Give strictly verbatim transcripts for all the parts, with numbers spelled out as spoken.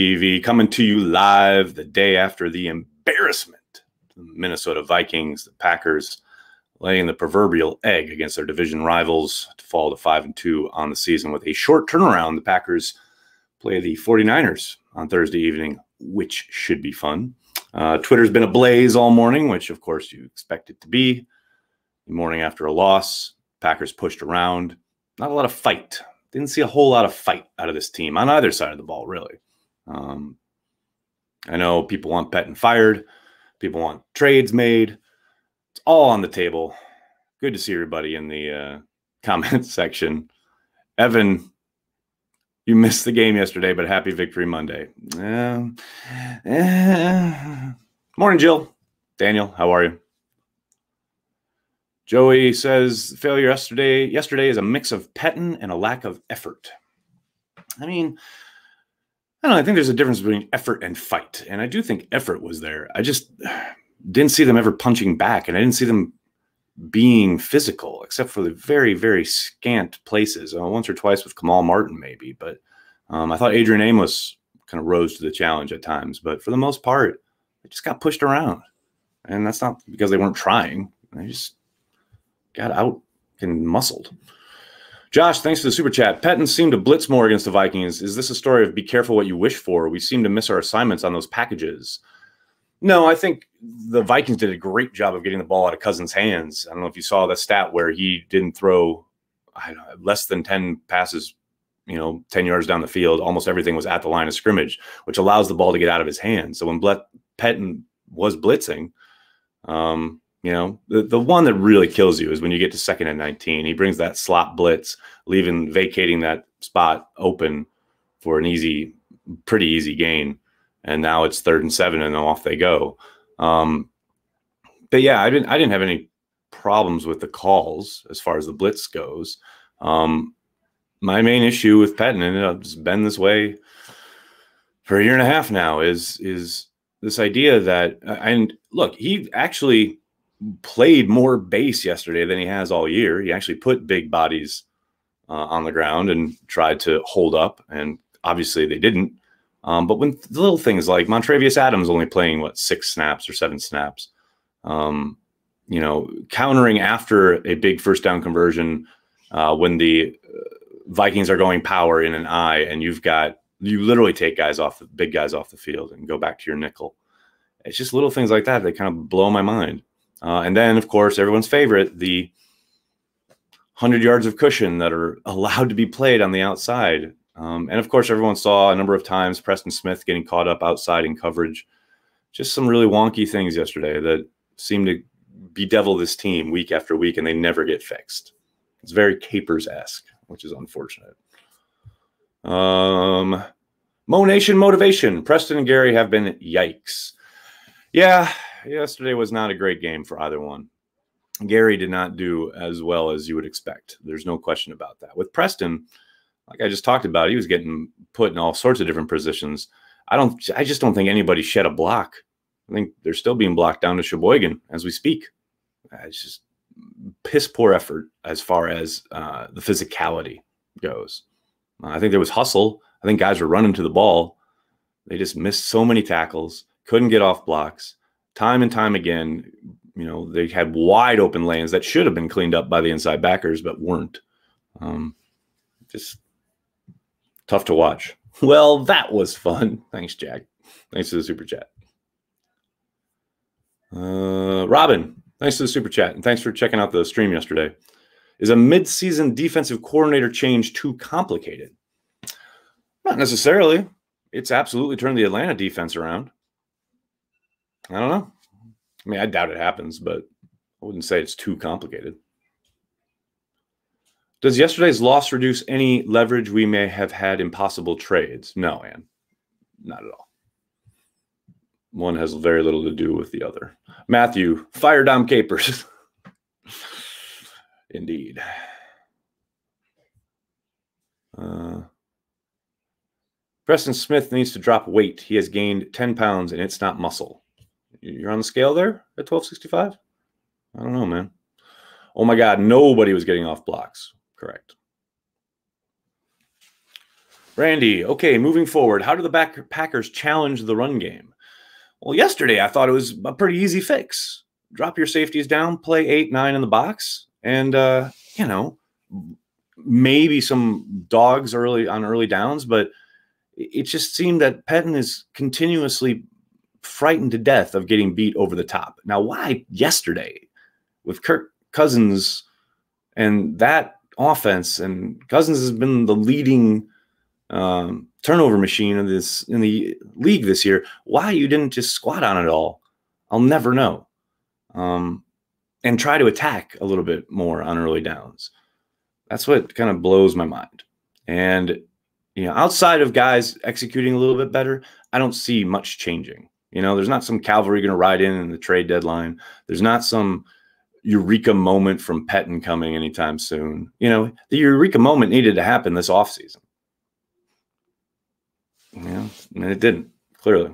T V coming to you live the day after the embarrassment. The Minnesota Vikings, the Packers laying the proverbial egg against their division rivals to fall to five and two on the season with a short turnaround. The Packers play the forty-niners on Thursday evening, which should be fun. Uh, Twitter's been ablaze all morning, which of course you expect it to be. The morning after a loss, Packers pushed around. Not a lot of fight. Didn't see a whole lot of fight out of this team on either side of the ball, really. Um, I know people want Pettine fired. People want trades made. It's all on the table. Good to see everybody in the uh, comment section. Evan, you missed the game yesterday, but happy Victory Monday. Uh, uh. Morning, Jill. Daniel, how are you? Joey says failure yesterday yesterday is a mix of Pettine and a lack of effort. I mean, I don't know. I think there's a difference between effort and fight. And I do think effort was there. I just didn't see them ever punching back. And I didn't see them being physical, except for the very, very scant places. Uh, once or twice with Kamal Martin, maybe. But um, I thought Adrian Amos kind of rose to the challenge at times. But for the most part, they just got pushed around. And that's not because they weren't trying. They just got out and muscled. Josh, thanks for the super chat. Pettine seemed to blitz more against the Vikings. Is this a story of be careful what you wish for? We seem to miss our assignments on those packages. No, I think the Vikings did a great job of getting the ball out of Cousins' hands. I don't know if you saw that stat where he didn't throw I don't know, less than ten passes, you know, ten yards down the field. Almost everything was at the line of scrimmage, which allows the ball to get out of his hands. So when Pettine was blitzing, um, you know, the, the one that really kills you is when you get to second and nineteen. He brings that slot blitz, leaving, vacating that spot open for an easy, pretty easy gain. And now it's third and seven, and off they go. Um, but yeah, I didn't, I didn't have any problems with the calls as far as the blitz goes. Um, my main issue with Pettine, and it's been this way for a year and a half now, is is this idea that, and look, he actually played more base yesterday than he has all year. He actually put big bodies uh, on the ground and tried to hold up, and obviously they didn't. Um, but when the little things like Montravius Adams only playing, what, six snaps or seven snaps, um, you know, countering after a big first down conversion uh, when the Vikings are going power in an eye, and you've got, you literally take guys off, the big guys off the field and go back to your nickel. It's just little things like that that kind of blow my mind. Uh, and then, of course, everyone's favorite, the one hundred yards of cushion that are allowed to be played on the outside. Um, and, of course, everyone saw a number of times Preston Smith getting caught up outside in coverage. Just some really wonky things yesterday that seem to bedevil this team week after week, and they never get fixed. It's very Capers-esque, which is unfortunate. Um, Mo Nation motivation. Preston and Gary have been yikes. Yeah, yesterday was not a great game for either one. Gary did not do as well as you would expect. There's no question about that. With Preston, like I just talked about, he was getting put in all sorts of different positions. I don't, I just don't think anybody shed a block. I think they're still being blocked down to Sheboygan as we speak. It's just piss poor effort as far as uh, the physicality goes. Uh, I think there was hustle. I think guys were running to the ball. They just missed so many tackles, couldn't get off blocks. Time and time again, you know, they had wide open lanes that should have been cleaned up by the inside backers, but weren't. Um, just tough to watch. Well, that was fun. Thanks, Jack. Thanks for the super chat. Uh, Robin, thanks for the super chat, and thanks for checking out the stream yesterday. Is a mid-season defensive coordinator change too complicated? Not necessarily. It's absolutely turned the Atlanta defense around. I don't know. I mean, I doubt it happens, but I wouldn't say it's too complicated. Does yesterday's loss reduce any leverage we may have had in possible trades? No, Ann. Not at all. One has very little to do with the other. Matthew, fire Dom Capers. Indeed. Uh, Preston Smith needs to drop weight. He has gained ten pounds, and it's not muscle. You're on the scale there at twelve sixty-five? I don't know, man. Oh, my God. Nobody was getting off blocks. Correct. Randy, okay, moving forward, how do the back Packers challenge the run game? Well, yesterday I thought it was a pretty easy fix. Drop your safeties down, play eight, nine in the box, and, uh, you know, maybe some dogs early on early downs, but it just seemed that Pettine is continuously frightened to death of getting beat over the top. Now, why yesterday with Kirk Cousins and that offense, and Cousins has been the leading um, turnover machine of this in the league this year. Why you didn't just squat on it all, I'll never know. Um, and try to attack a little bit more on early downs. That's what kind of blows my mind. And, you know, outside of guys executing a little bit better, I don't see much changing. You know, there's not some cavalry going to ride in in the trade deadline. There's not some eureka moment from Pettine coming anytime soon. You know, the eureka moment needed to happen this offseason. Yeah, and it didn't, clearly.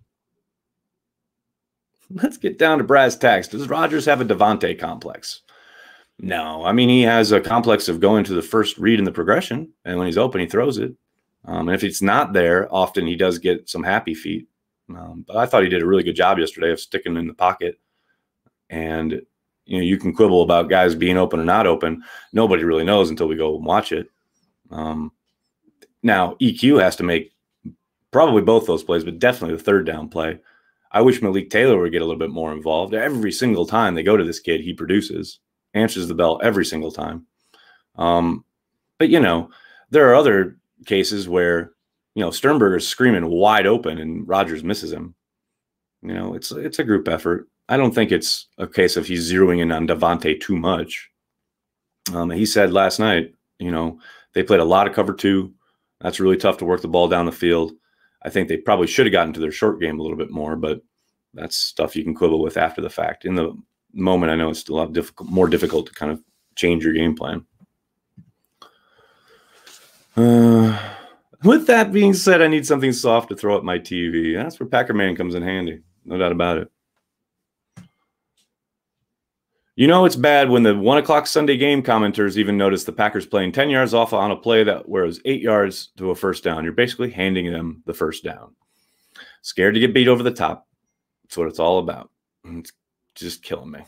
Let's get down to brass tacks. Does Rodgers have a Davante complex? No. I mean, he has a complex of going to the first read in the progression, and when he's open, he throws it. Um, and if it's not there, often he does get some happy feet. Um, but I thought he did a really good job yesterday of sticking in the pocket. And, you know, you can quibble about guys being open or not open. Nobody really knows until we go and watch it. Um, now, E Q has to make probably both those plays, but definitely the third down play. I wish Malik Taylor would get a little bit more involved. Every single time they go to this kid, he produces, answers the bell every single time. Um, but, you know, there are other cases where, you know, Sternberger's screaming wide open and Rodgers misses him. You know, it's it's a group effort. I don't think it's a case of he's zeroing in on Davante too much. Um, he said last night, you know, they played a lot of cover two. That's really tough to work the ball down the field. I think they probably should have gotten to their short game a little bit more, but that's stuff you can quibble with after the fact. In the moment, I know it's a lot difficult, more difficult to kind of change your game plan. Uh, with that being said, I need something soft to throw at my T V. That's where Packer Man comes in handy. No doubt about it. You know it's bad when the one o'clock Sunday game commenters even notice the Packers playing ten yards off on a play that where it was eight yards to a first down. You're basically handing them the first down. Scared to get beat over the top. That's what it's all about. It's just killing me.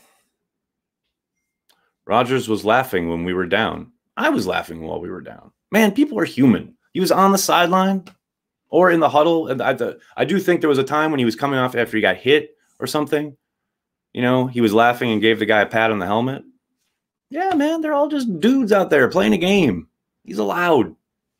Rodgers was laughing when we were down. I was laughing while we were down. Man, people are human. He was on the sideline or in the huddle. And I, I do think there was a time when he was coming off after he got hit or something. You know, he was laughing and gave the guy a pat on the helmet. Yeah, man, they're all just dudes out there playing a game. He's allowed.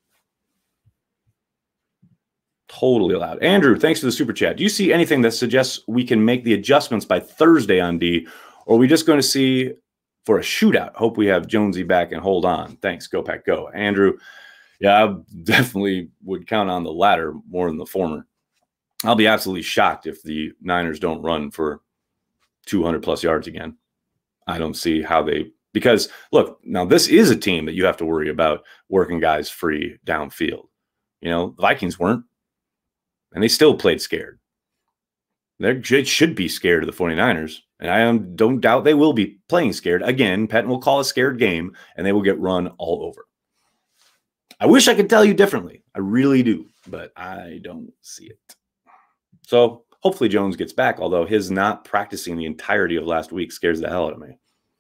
Totally allowed. Andrew, thanks for the super chat. Do you see anything that suggests we can make the adjustments by Thursday on D, or are we just going to see for a shootout? Hope we have Jonesy back and hold on. Thanks. Go Pack, go. Andrew, yeah, I definitely would count on the latter more than the former. I'll be absolutely shocked if the Niners don't run for two hundred plus yards again. I don't see how they, because look, now this is a team that you have to worry about working guys free downfield. You know, the Vikings weren't, and they still played scared. They should be scared of the 49ers, and I don't doubt they will be playing scared. Again, Pettine will call a scared game, and they will get run all over. I wish I could tell you differently. I really do, but I don't see it. So hopefully Jones gets back, although his not practicing the entirety of last week scares the hell out of me.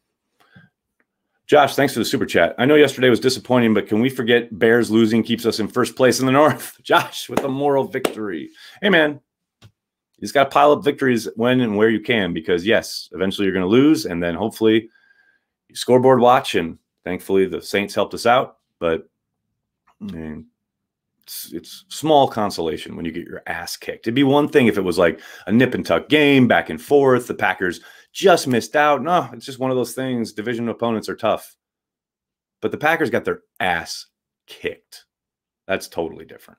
Josh, thanks for the super chat. I know yesterday was disappointing, but can we forget Bears losing keeps us in first place in the North? Josh with a moral victory. Hey, man, you just got to pile up victories when and where you can, because, yes, eventually you're going to lose, and then hopefully you scoreboard watch, and thankfully the Saints helped us out. But, I mean, It's, it's small consolation when you get your ass kicked. It'd be one thing if it was like a nip and tuck game, back and forth. The Packers just missed out. No, it's just one of those things. Division opponents are tough. But the Packers got their ass kicked. That's totally different.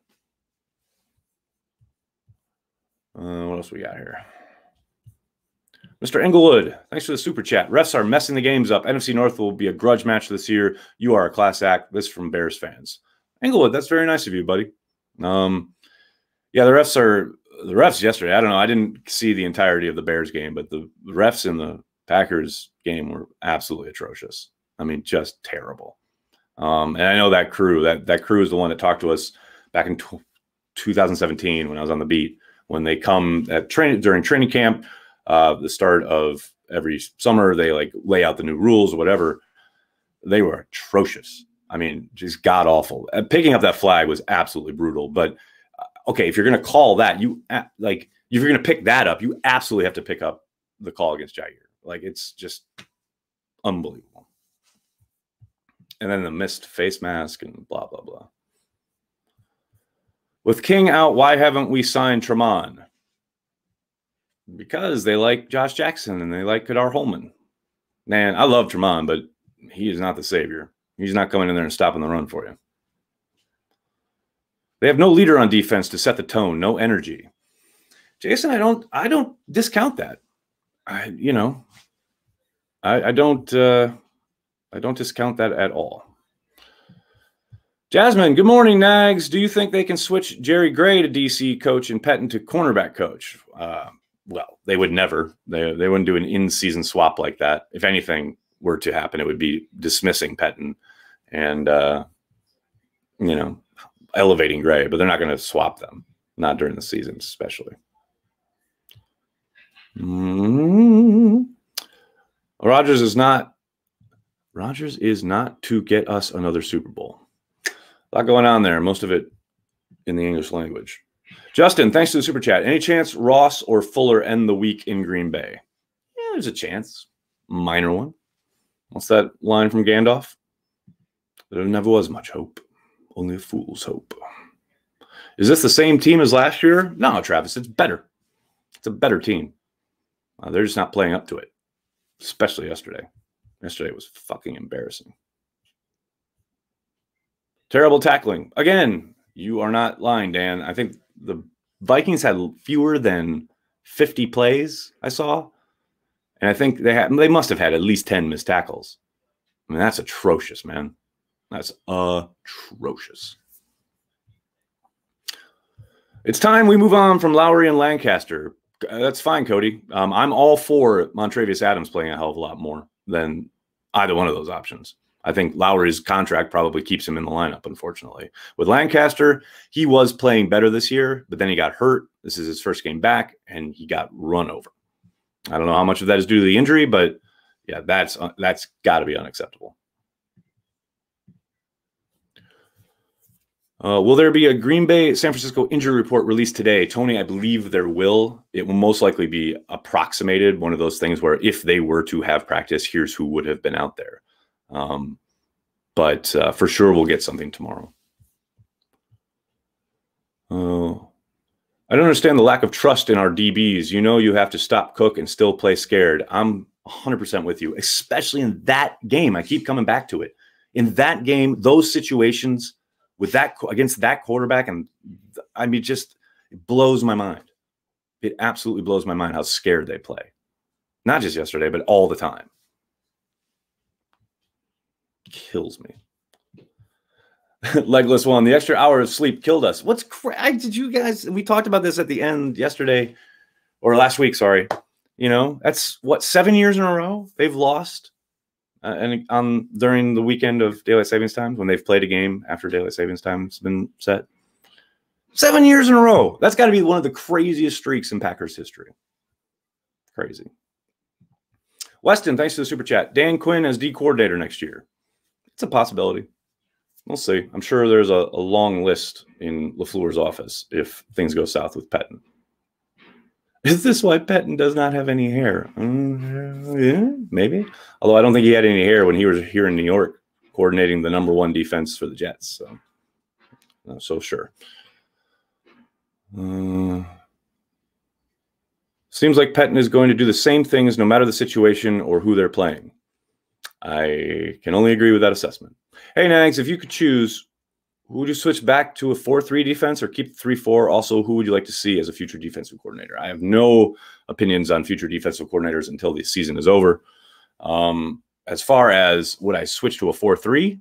Uh, what else we got here? Mister Englewood, thanks for the super chat. Refs are messing the games up. N F C North will be a grudge match this year. You are a class act. This from Bears fans. Englewood, that's very nice of you, buddy. Um, yeah, the refs are the refs yesterday. I don't know. I didn't see the entirety of the Bears game, but the refs in the Packers game were absolutely atrocious. I mean, just terrible. Um, and I know that crew, that that crew is the one that talked to us back in two thousand seventeen when I was on the beat, when they come at training during training camp, uh, the start of every summer, they like lay out the new rules or whatever. They were atrocious. I mean, just god awful. And picking up that flag was absolutely brutal. But uh, okay, if you're going to call that, you uh, like if you're going to pick that up, you absolutely have to pick up the call against Jair. Like, it's just unbelievable. And then the missed face mask and blah blah blah. With King out, why haven't we signed Tremont? Because they like Josh Jackson and they like Kadar Holman. Man, I love Tremont, but he is not the savior. He's not coming in there and stopping the run for you. They have no leader on defense to set the tone, no energy. Jason, I don't, I don't discount that. I, you know, I, I don't, uh, I don't discount that at all. Jasmine, good morning, Nags. Do you think they can switch Jerry Gray to D C coach and Pettine to cornerback coach? Uh, well, they would never. They, they wouldn't do an in-season swap like that. If anything were to happen, it would be dismissing Pettine and, uh, you know, elevating Gray. But they're not going to swap them, not during the season especially. Mm-hmm. Rodgers is not. Rodgers is not to get us another Super Bowl. A lot going on there, most of it in the English language. Justin, thanks to the super chat. Any chance Ross or Fuller end the week in Green Bay? Yeah, there's a chance. Minor one. What's that line from Gandalf? There never was much hope. Only a fool's hope. Is this the same team as last year? No, Travis, it's better. It's a better team. Uh, they're just not playing up to it, especially yesterday. Yesterday was fucking embarrassing. Terrible tackling. Again, you are not lying, Dan. I think the Vikings had fewer than fifty plays I saw. And I think they had they must have had at least ten missed tackles. I mean, that's atrocious, man. That's atrocious. It's time we move on from Lowry and Lancaster. That's fine, Cody. Um, I'm all for Montravius Adams playing a hell of a lot more than either one of those options. I think Lowry's contract probably keeps him in the lineup, unfortunately. With Lancaster, he was playing better this year, but then he got hurt. This is his first game back, and he got run over. I don't know how much of that is due to the injury, but yeah, that's uh, that's got to be unacceptable. Uh, will there be a Green Bay San Francisco injury report released today? Tony, I believe there will. It will most likely be approximated, one of those things where if they were to have practice, here's who would have been out there. Um, but uh, for sure, we'll get something tomorrow. Oh, I don't understand the lack of trust in our D Bs. You know, you have to stop Cook and still play scared. I'm one hundred percent with you, especially in that game. I keep coming back to it. In that game, those situations with that against that quarterback, and I mean, just it blows my mind. It absolutely blows my mind how scared they play. Not just yesterday, but all the time. Kills me. Legless one. The extra hour of sleep killed us. What's cra- did you guys? We talked about this at the end yesterday, or last week. Sorry. You know, that's what seven years in a row they've lost, uh, and on during the weekend of daylight savings time when they've played a game after daylight savings time's been set. Seven years in a row. That's got to be one of the craziest streaks in Packers history. Crazy. Weston, thanks to the super chat. Dan Quinn as D coordinator next year. It's a possibility. We'll see. I'm sure there's a, a long list in LaFleur's office if things go south with Pettine. Is this why Pettine does not have any hair? Mm, yeah, maybe. Although I don't think he had any hair when he was here in New York coordinating the number one defense for the Jets. So, not so sure. Uh, seems like Pettine is going to do the same things no matter the situation or who they're playing. I can only agree with that assessment. Hey, Nags, if you could choose, who would you switch back to a four three defense or keep three four? Also, who would you like to see as a future defensive coordinator? I have no opinions on future defensive coordinators until the season is over. Um, as far as would I switch to a four three?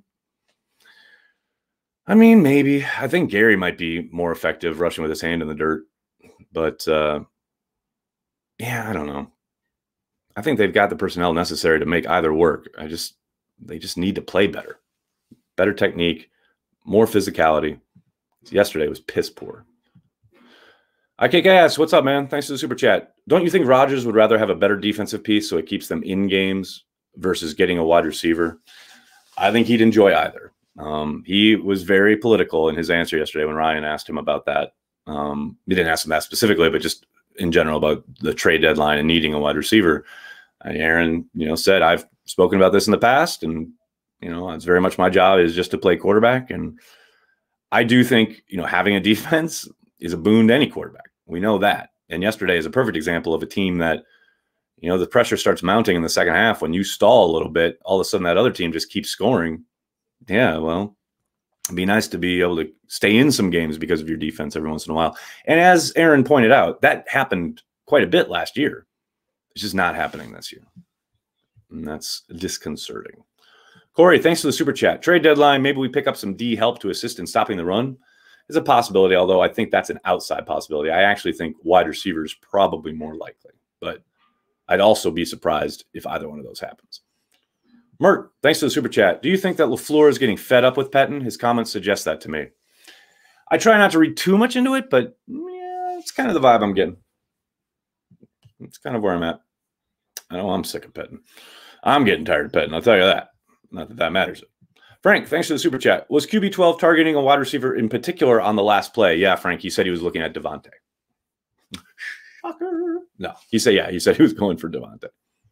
I mean, maybe. I think Gary might be more effective rushing with his hand in the dirt. But, uh, yeah, I don't know. I think they've got the personnel necessary to make either work. I just, they just need to play better. Better technique, more physicality. Yesterday was piss poor. I K K S, what's up, man? Thanks for the super chat. Don't you think Rodgers would rather have a better defensive piece so it keeps them in games versus getting a wide receiver? I think he'd enjoy either. Um, he was very political in his answer yesterday when Ryan asked him about that. Um, he didn't ask him that specifically, but just in general about the trade deadline and needing a wide receiver. And Aaron, you know, said, I've spoken about this in the past, and, you know, it's very much my job is just to play quarterback. And I do think, you know, having a defense is a boon to any quarterback. We know that. And yesterday is a perfect example of a team that, you know, the pressure starts mounting in the second half. When you stall a little bit, all of a sudden that other team just keeps scoring. Yeah, well, it'd be nice to be able to stay in some games because of your defense every once in a while. And as Aaron pointed out, that happened quite a bit last year. It's just not happening this year. And that's disconcerting. Corey, thanks for the super chat. Trade deadline, maybe we pick up some D help to assist in stopping the run. Is a possibility, although I think that's an outside possibility. I actually think wide receiver is probably more likely, but I'd also be surprised if either one of those happens. Mert, thanks for the super chat. Do you think that LaFleur is getting fed up with Pettine? His comments suggest that to me. I try not to read too much into it, but yeah, it's kind of the vibe I'm getting. It's kind of where I'm at. I know I'm sick of Pettine. I'm getting tired of Pettine, I'll tell you that. Not that that matters. Frank, thanks for the super chat. Was Q B twelve targeting a wide receiver in particular on the last play? Yeah, Frank, he said he was looking at Devontae. Shocker. No, he said, yeah, he said he was going for Devontae.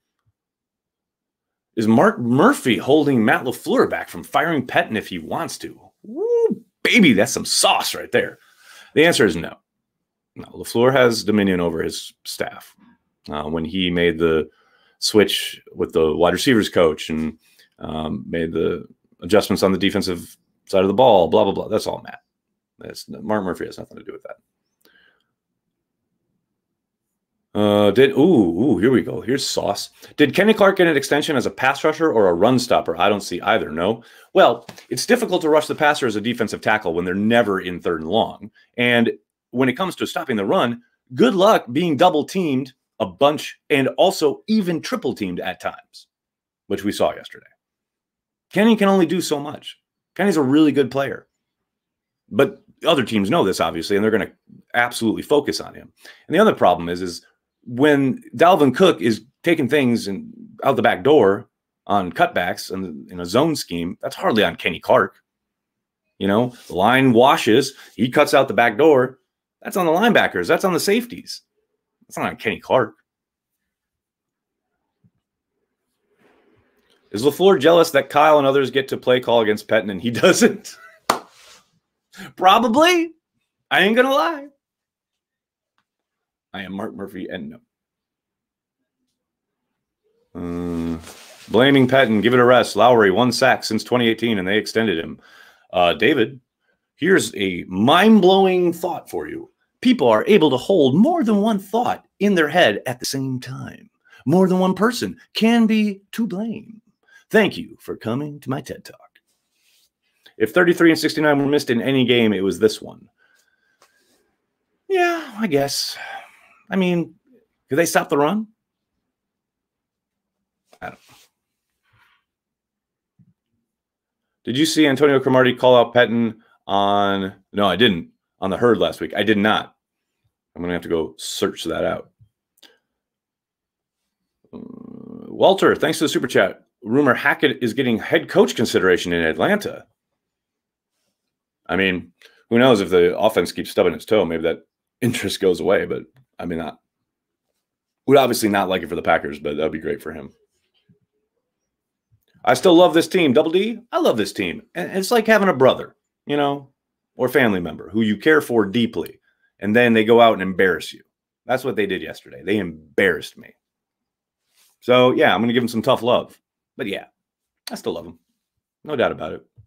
Is Mark Murphy holding Matt LaFleur back from firing Pettine if he wants to? Woo, baby, that's some sauce right there. The answer is no. No, LaFleur has dominion over his staff. Uh, when he made the switch with the wide receivers coach and um, made the adjustments on the defensive side of the ball, blah, blah, blah. That's all Matt. That's, Mark Murphy has nothing to do with that. Uh, did ooh, ooh, here we go. Here's sauce. Did Kenny Clark get an extension as a pass rusher or a run stopper? I don't see either. No. Well, it's difficult to rush the passer as a defensive tackle when they're never in third and long. And when it comes to stopping the run, good luck being double teamed a bunch and also even triple teamed at times, which we saw yesterday. Kenny can only do so much. Kenny's a really good player. But other teams know this, obviously, and they're going to absolutely focus on him. And the other problem is, is when Dalvin Cook is taking things and out the back door on cutbacks and in a zone scheme, that's hardly on Kenny Clark. You know, the line washes, he cuts out the back door. That's on the linebackers. That's on the safeties. That's not on Kenny Clark. Is LaFleur jealous that Kyle and others get to play call against Pettine and he doesn't? Probably. I ain't going to lie. I am Mark Murphy and no. Uh, blaming Pettine, give it a rest. Lowry, one sack since twenty eighteen, and they extended him. Uh, David, here's a mind-blowing thought for you. People are able to hold more than one thought in their head at the same time. More than one person can be to blame. Thank you for coming to my TED Talk. If thirty-three and sixty-nine were missed in any game, it was this one. Yeah, I guess. I mean, could they stop the run? I don't know. Did you see Antonio Cromartie call out Pettine on... No, I didn't. On the herd last week. I did not. I'm going to have to go search that out. Uh, Walter, thanks for the super chat. Rumor Hackett is getting head coach consideration in Atlanta. I mean, who knows if the offense keeps stubbing its toe, maybe that interest goes away. But I mean, not would obviously not like it for the Packers, but that'd be great for him. I still love this team. Double D, I love this team. And it's like having a brother, you know, or family member who you care for deeply. And then they go out and embarrass you. That's what they did yesterday. They embarrassed me. So, yeah, I'm going to give them some tough love. But, yeah, I still love them. No doubt about it.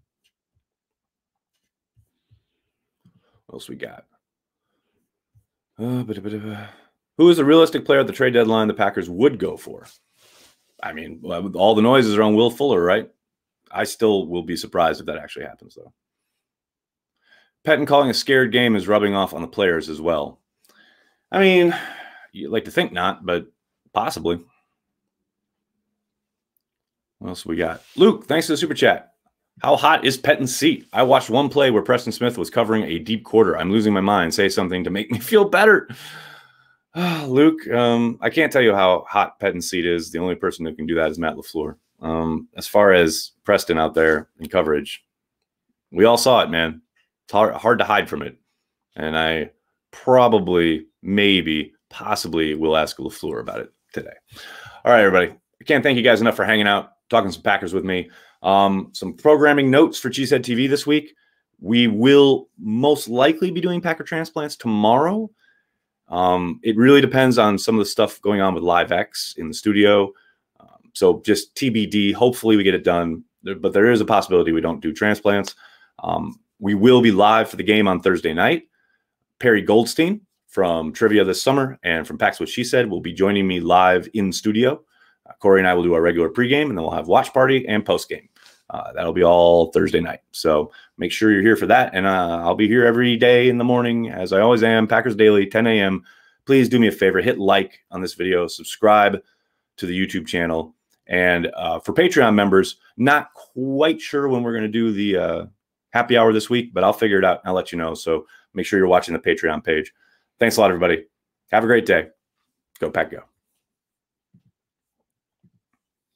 What else we got? Uh, bit, bit, bit. Who is the realistic player at the trade deadline the Packers would go for? I mean, all the noises are on Will Fuller, right? I still will be surprised if that actually happens, though. Pettine calling a scared game is rubbing off on the players as well. I mean, you'd like to think not, but possibly. What else we got? Luke, thanks for the super chat. How hot is Pettine's seat? I watched one play where Preston Smith was covering a deep quarter. I'm losing my mind. Say something to make me feel better. Luke, um, I can't tell you how hot Pettine's seat is. The only person who can do that is Matt LaFleur. Um, as far as Preston out there in coverage, we all saw it, man. It's hard, hard to hide from it. And I probably, maybe, possibly will ask LaFleur about it today. All right, everybody. I can't thank you guys enough for hanging out, talking some Packers with me. Um, some programming notes for Cheesehead T V this week. We will most likely be doing Packer transplants tomorrow. Um, it really depends on some of the stuff going on with LiveX in the studio. Um, so just T B D. Hopefully we get it done, but there is a possibility we don't do transplants. Um, we will be live for the game on Thursday night. Perry Goldstein from Trivia this summer and from Pax What She Said will be joining me live in studio. Uh, Corey and I will do our regular pregame, and then we'll have watch party and postgame. Uh, that'll be all Thursday night. So make sure you're here for that. And uh, I'll be here every day in the morning, as I always am, Packers Daily, ten A M Please do me a favor, hit like on this video, subscribe to the YouTube channel. And uh, for Patreon members, not quite sure when we're going to do the uh, happy hour this week, but I'll figure it out. I'll let you know. So make sure you're watching the Patreon page. Thanks a lot, everybody. Have a great day. Go Pack Go.